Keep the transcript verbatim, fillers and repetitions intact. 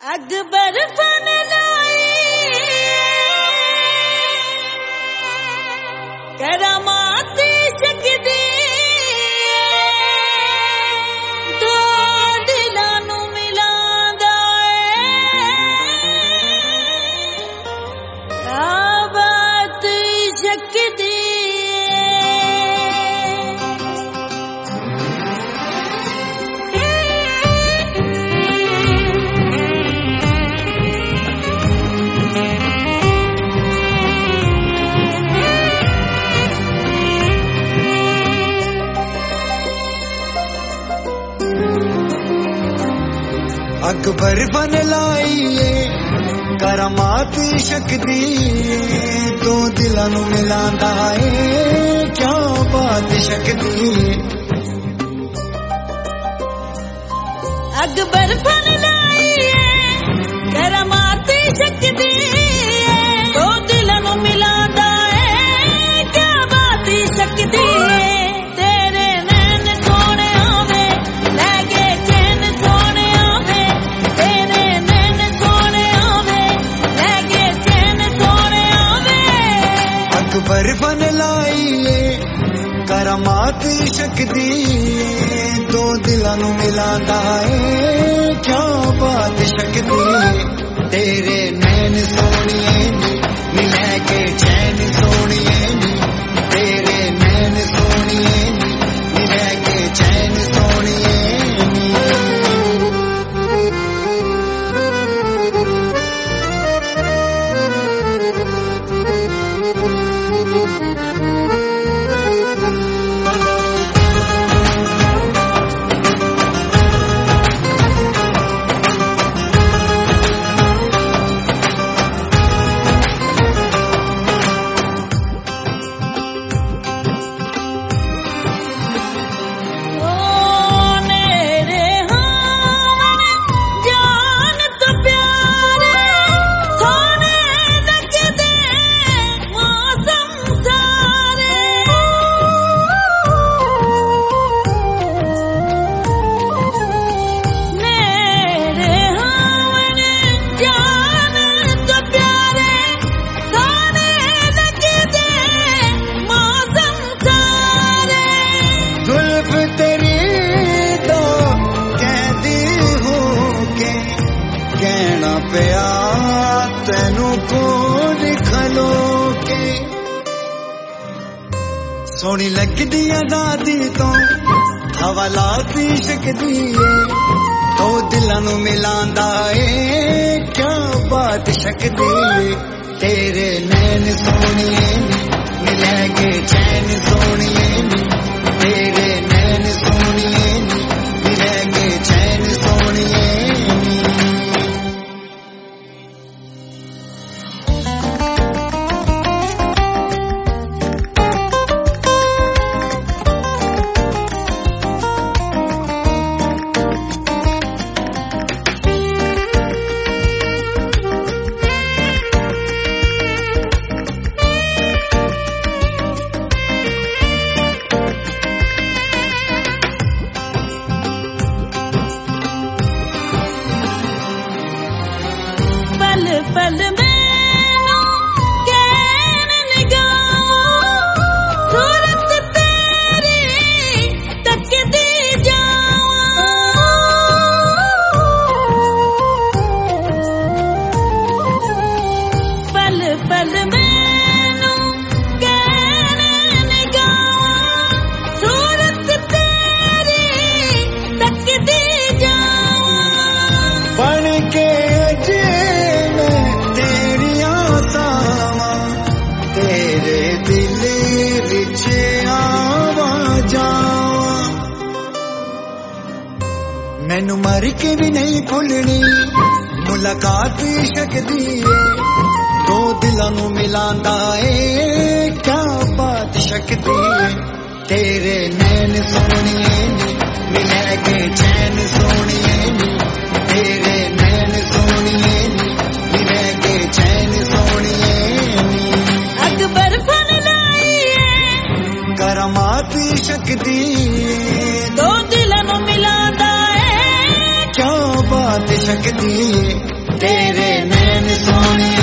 Akbar fun लाई करामात शकदी दो दिलां नू मिलांदा क्या बात शकदी अकबर बन लाइए करामात शकदी दो दिलां नू मिलांदा है क्या बात शकदी। अकबर फन लाइए करामात शकदी दो दिलां नू मिलांदा है क्या बात शकदी। तेरे नैन सोने आवे लगे चैन सोने आवे तेरे नैन सोने आवे लगे चैन सोने आवे। अकबर बन लाइए करामात शकदी दो दिलां नू मिलांदा है क्या बात शकदी। तेरे नैन सोनिए नी मिले के चैन सोनिए नी तेरे नैन सोनिए नी मिले के चैन सोनिए नी। सोनी लगदी आजादी तो हवालात शकदी दो दिलां नू मिलांदा है क्या बात शकदी। तेरे नैन सोनिए नी मिले के चैन सोनिए नी तेरे नैन सोनिए नी मिले के चैन सोनिए नी। पल पल मैनू कैन निगाह सूरत तेरी तकदी जावां। पल पल मैनू कैन निगाह सूरत तेरी तकदी जावां। बन के तेरे दिल विच आवा जावा मैनू मर के भी नहीं भुलनी मुलाकात शकदी दो दिलां नू मिलांदा है क्या बात शकदी। तेरे नैन सोनिए नी मिले के चैन सोनिए नी तेरे नैन सोनिए नी मिले के चैन सोनिए नी। अकबर फन लाइए करामात शकदी दो दिलां नू मिलांदा है क्या बात शकदी। तेरे नैन सोनिया